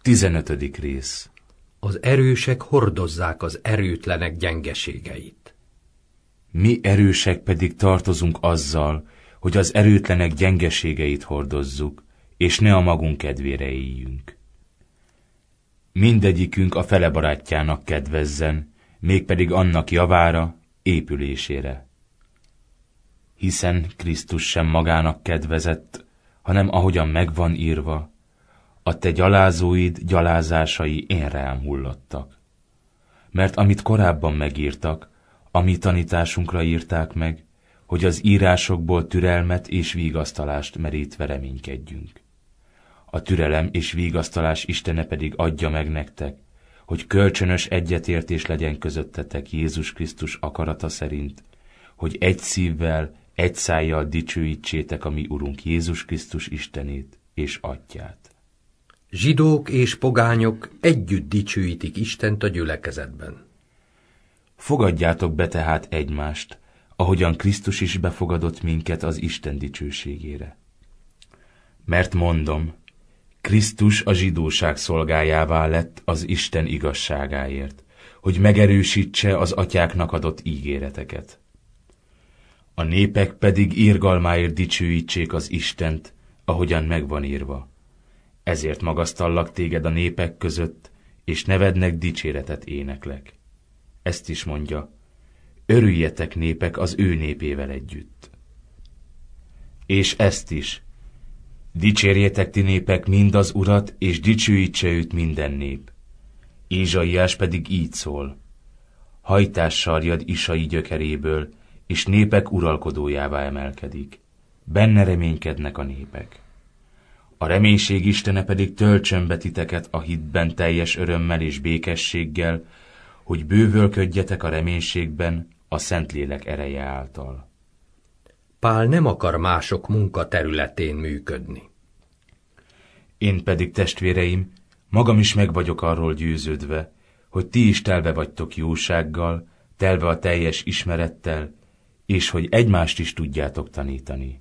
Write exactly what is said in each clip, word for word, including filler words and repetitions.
Tizenötödik rész. Az erősek hordozzák az erőtlenek gyengeségeit. Mi erősek pedig tartozunk azzal, hogy az erőtlenek gyengeségeit hordozzuk, és ne a magunk kedvére éljünk. Mindegyikünk a fele barátjának kedvezzen, mégpedig annak javára, épülésére. Hiszen Krisztus sem magának kedvezett, hanem ahogyan megvan írva, a te gyalázóid gyalázásai én rám hullottak. Mert amit korábban megírtak, a mi tanításunkra írták meg, hogy az írásokból türelmet és vigasztalást merítve reménykedjünk. A türelem és vigasztalás Istene pedig adja meg nektek, hogy kölcsönös egyetértés legyen közöttetek Jézus Krisztus akarata szerint, hogy egy szívvel, egy szájjal dicsőítsétek a mi Urunk Jézus Krisztus Istenét és Atyát. Zsidók és pogányok együtt dicsőítik Istent a gyülekezetben. Fogadjátok be tehát egymást, ahogyan Krisztus is befogadott minket az Isten dicsőségére. Mert mondom, Krisztus a zsidóság szolgájává lett az Isten igazságáért, hogy megerősítse az atyáknak adott ígéreteket. A népek pedig irgalmáért dicsőítsék az Istent, ahogyan megvan írva. Ezért magasztallak téged a népek között, és nevednek dicséretet éneklek. Ezt is mondja, örüljetek népek az ő népével együtt. És ezt is, dicsérjétek ti népek mind az Urat, és dicsőítse őt minden nép. Ézsaiás pedig így szól, hajtás sarjad Isai gyökeréből, és népek uralkodójává emelkedik. Benne reménykednek a népek. A reménység Istene pedig töltsön be titeket a hitben teljes örömmel és békességgel, hogy bővölködjetek a reménységben a Szentlélek ereje által. Pál nem akar mások munkaterületén működni. Én pedig, testvéreim, magam is meg vagyok arról győződve, hogy ti is telve vagytok jósággal, telve a teljes ismerettel, és hogy egymást is tudjátok tanítani.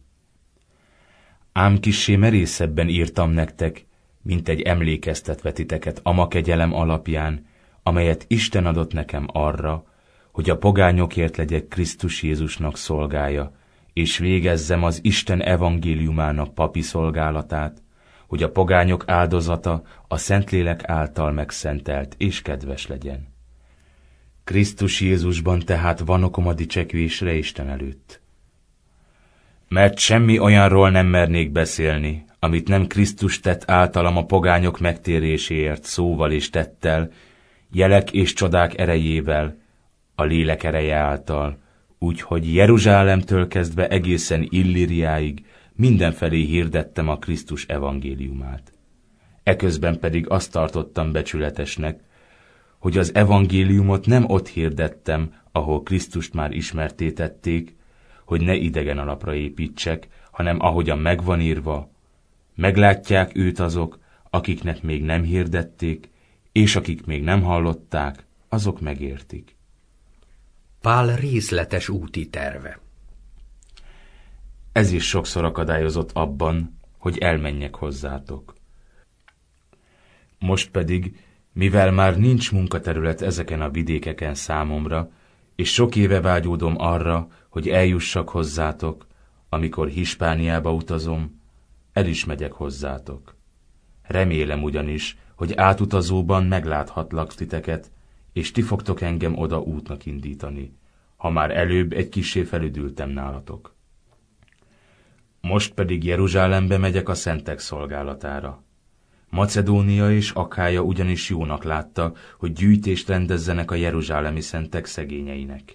Ám kissé merészebben írtam nektek, mint egy emlékeztetve titeket ama kegyelem alapján, amelyet Isten adott nekem arra, hogy a pogányokért legyek Krisztus Jézusnak szolgája, és végezzem az Isten evangéliumának papi szolgálatát, hogy a pogányok áldozata a Szentlélek által megszentelt és kedves legyen. Krisztus Jézusban tehát van okom a dicsekvésre Isten előtt. Mert semmi olyanról nem mernék beszélni, amit nem Krisztus tett általam a pogányok megtéréséért szóval és tettel, jelek és csodák erejével, a lélek ereje által, úgyhogy Jeruzsálemtől kezdve egészen Illíriáig mindenfelé hirdettem a Krisztus evangéliumát. Eközben pedig azt tartottam becsületesnek, hogy az evangéliumot nem ott hirdettem, ahol Krisztust már ismertétették, hogy ne idegen alapra építsek, hanem ahogyan megvan írva, meglátják őt azok, akiknek még nem hirdették, és akik még nem hallották, azok megértik. Pál részletes úti terve. Ez is sokszor akadályozott abban, hogy elmenjek hozzátok. Most pedig, mivel már nincs munkaterület ezeken a vidékeken számomra, és sok éve vágyódom arra, hogy eljussak hozzátok, amikor Hispániába utazom, el is megyek hozzátok. Remélem ugyanis, hogy átutazóban megláthatlak titeket, és ti fogtok engem oda útnak indítani, ha már előbb egy kissé felüdültem nálatok. Most pedig Jeruzsálembe megyek a szentek szolgálatára. Macedónia és Akhája ugyanis jónak látta, hogy gyűjtést rendezzenek a jeruzsálemi szentek szegényeinek.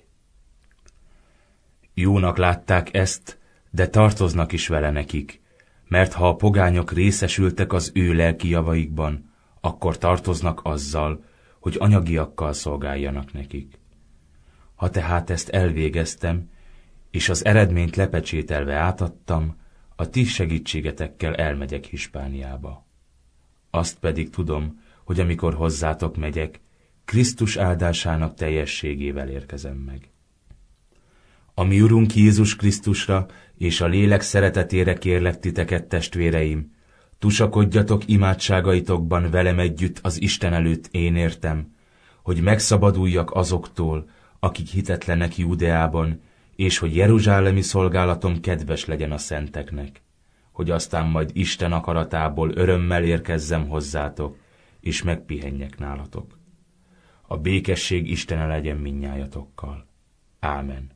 Jónak látták ezt, de tartoznak is vele nekik, mert ha a pogányok részesültek az ő lelki javaikban, akkor tartoznak azzal, hogy anyagiakkal szolgáljanak nekik. Ha tehát ezt elvégeztem, és az eredményt lepecsételve átadtam, a ti segítségetekkel elmegyek Hispániába. Azt pedig tudom, hogy amikor hozzátok megyek, Krisztus áldásának teljességével érkezem meg. A mi Urunk Jézus Krisztusra és a lélek szeretetére kérlek titeket, testvéreim, Tusakodjatok imádságaitokban velem együtt az Isten előtt én értem, hogy megszabaduljak azoktól, akik hitetlenek Júdeában, és hogy jeruzsálemi szolgálatom kedves legyen a szenteknek, hogy aztán majd Isten akaratából örömmel érkezzem hozzátok, és megpihenjek nálatok. A békesség Istene legyen mindnyájatokkal. Ámen.